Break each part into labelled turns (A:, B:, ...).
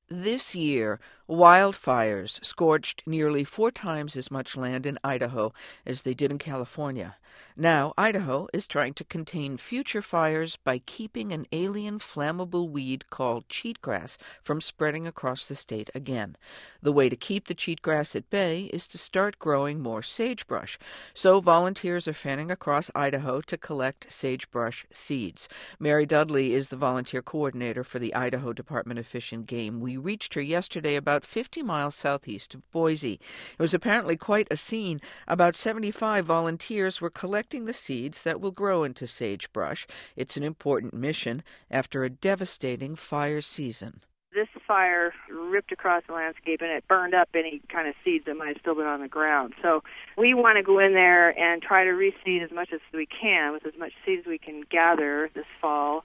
A: This year, wildfires scorched nearly 4 times as much land in Idaho as they did in California. Now, Idaho is trying to contain future fires by keeping an alien flammable weed called cheatgrass from spreading across the state again. The way to keep the cheatgrass at bay is to start growing more sagebrush. So volunteers are fanning across Idaho to collect sagebrush seeds. Mary Dudley is the volunteer coordinator for the Idaho Department of Fish and Game. We reached her yesterday about 50 miles southeast of Boise. It was apparently quite a scene. About 75 volunteers were collecting the seeds that will grow into sagebrush. It's an important mission after a devastating fire season.
B: This fire ripped across the landscape and it burned up any kind of seeds that might have still been on the ground. So we want to go in there and try to reseed as much as we can with as much seed as we can gather this fall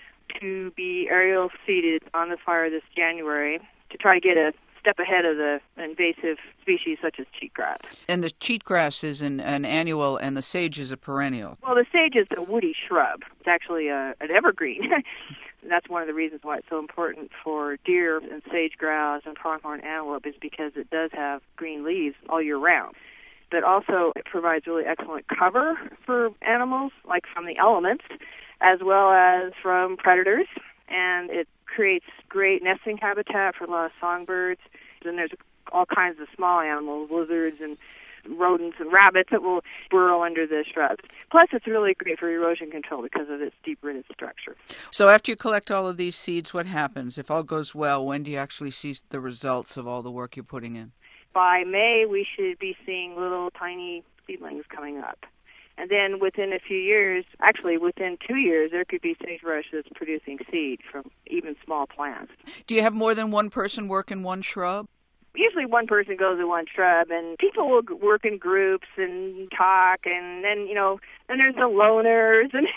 B: to be aerial seeded on the fire this January to try to get a step ahead of the invasive species such as cheatgrass.
A: And the cheatgrass is an annual and the sage is a perennial.
B: Well, the sage is a woody shrub. It's actually an evergreen. That's one of the reasons why it's so important for deer and sage-grouse and pronghorn antelope is because it does have green leaves all year round. But also it provides really excellent cover for animals, like from the elements, as well as from predators. And it creates great nesting habitat for a lot of songbirds. And there's all kinds of small animals, lizards and rodents and rabbits that will burrow under the shrubs. Plus, it's really great for erosion control because of its deep-rooted structure.
A: So after you collect all of these seeds, what happens? If all goes well, when do you actually see the results of all the work you're putting in?
B: By May, we should be seeing little tiny seedlings coming up. And then within a few years, actually within 2 years, there could be sagebrush that's producing seed from even small plants.
A: Do you have more than one person work in one shrub?
B: Usually one person goes in one shrub, and people will work in groups and talk, and then, then there's the loners, and,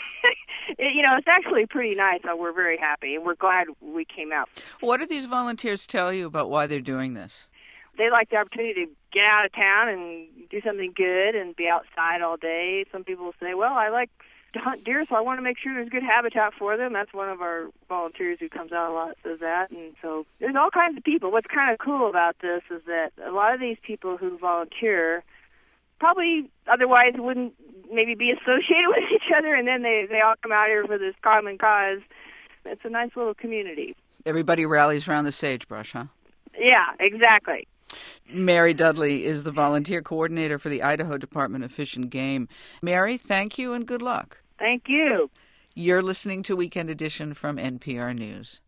B: it's actually pretty nice. So we're very happy, and we're glad we came out.
A: What do these volunteers tell you about why they're doing this?
B: They like the opportunity to get out of town and do something good and be outside all day. Some people say, well, I like to hunt deer, so I want to make sure there's good habitat for them. That's one of our volunteers who comes out a lot says that. And so there's all kinds of people. What's kind of cool about this is that a lot of these people who volunteer probably otherwise wouldn't maybe be associated with each other, and then they all come out here for this common cause. It's a nice little community.
A: Everybody rallies around the sagebrush, huh?
B: Yeah, exactly.
A: Mary Dudley is the volunteer coordinator for the Idaho Department of Fish and Game. Mary, thank you and good luck.
B: Thank you.
A: You're listening to Weekend Edition from NPR News.